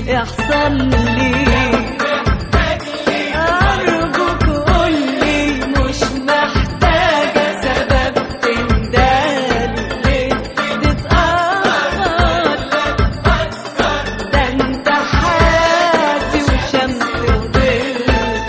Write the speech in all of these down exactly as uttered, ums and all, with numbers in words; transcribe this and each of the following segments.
يحصل لي. أرجوك قولي مش محتاجة سبب تندالي ليه تتأخر، ده انت حياتي وشمس وظل.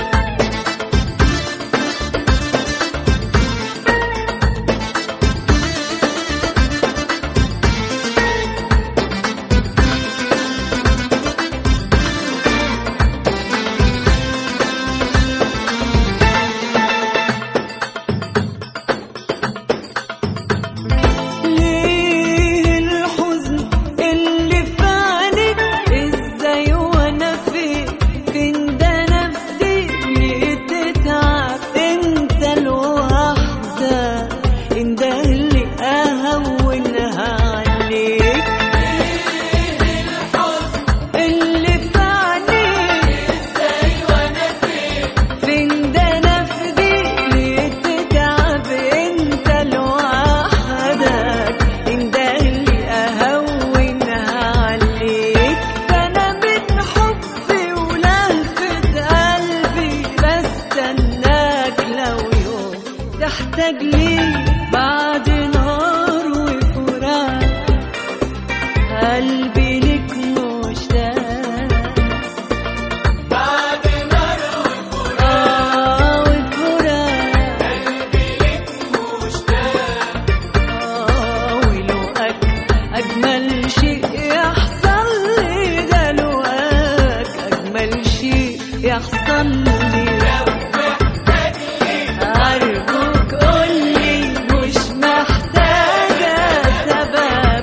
تحتاج لي بعد نار وفراق، قلبي لك مشتاق. بعد نار وفراق آه وفراق قلبي لك مشتاق. آه ولقاك أجمل شيء يحصل لي، ده لقاك أجمل شيء يحصل لي. أرجوك قولي مش محتاجة سبب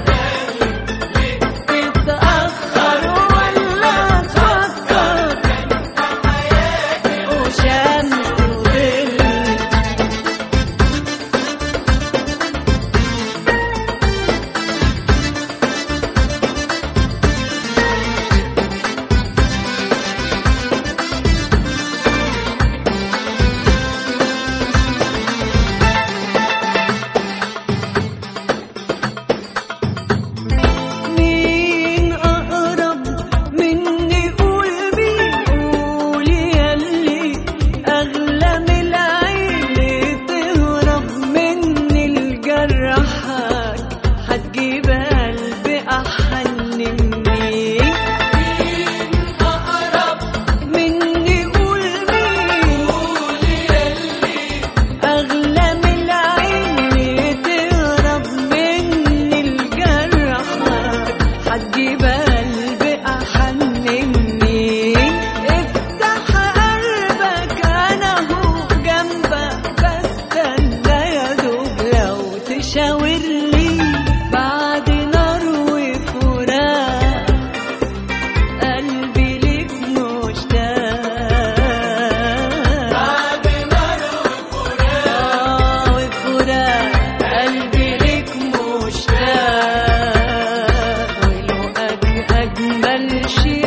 تتأخر ولا تفكر، وشمس وظل. هتجيب قلبي أحن مني، أقرب مني قول مين، قولي ياللي أغلى من العين تهرب مني لجرحك. هتجيب قلبي أحن مني، افتح قلبك أنا هو جنبك بستنى يا دوب لو تشاورلي. بعد نار وفراق قلبي لك مشتاق. بعد نار وفراق آه وفراق قلبي لك مشتاق. ولقاك أجمل شيء